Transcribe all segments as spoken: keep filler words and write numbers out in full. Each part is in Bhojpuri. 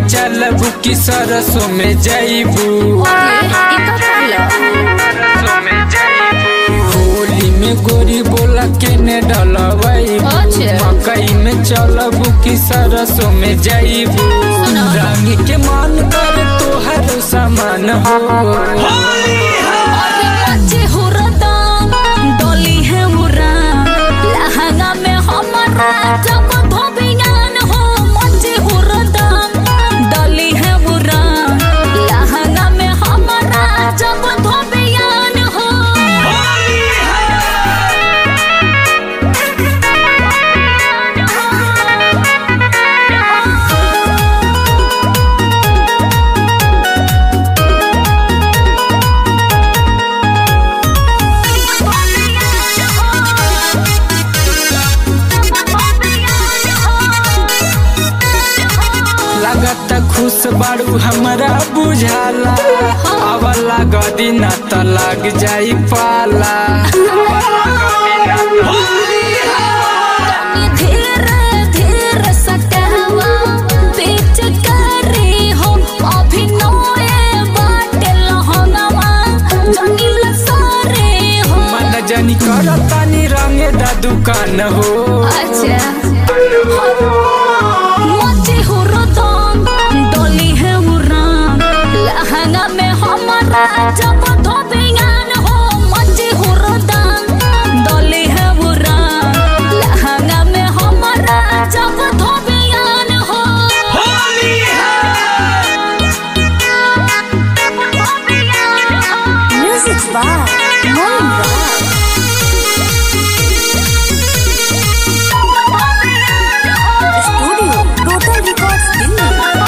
में चलबू कि सरसों में जईबू। होली में गोरी बोला के ने डलवाई, मकई में चलबू कि सरसों में जईबू। रंग के मन कर तोहर सामान हो लगता खुश बारू हमरा बुझाला, अब लगदी ना त लग जाई पाला। मन जानी करतानी रंगे दा दुकान हो। जब धोबियान हो मंजी हुरदान डोली है बुरा लहंगा में हमारा जब धोबियान हो। होली है music bar studio total records Delhi.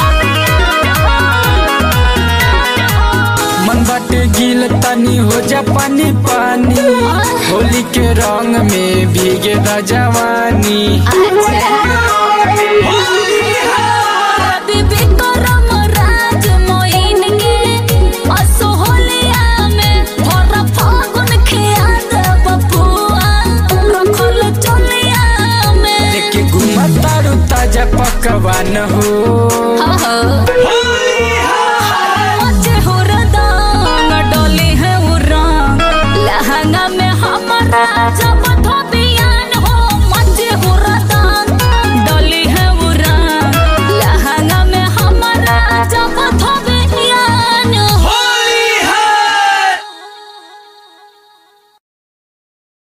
बाटे गिल तनी हो जा पानी पानी, होली के रंग में भीगे दा जवानी।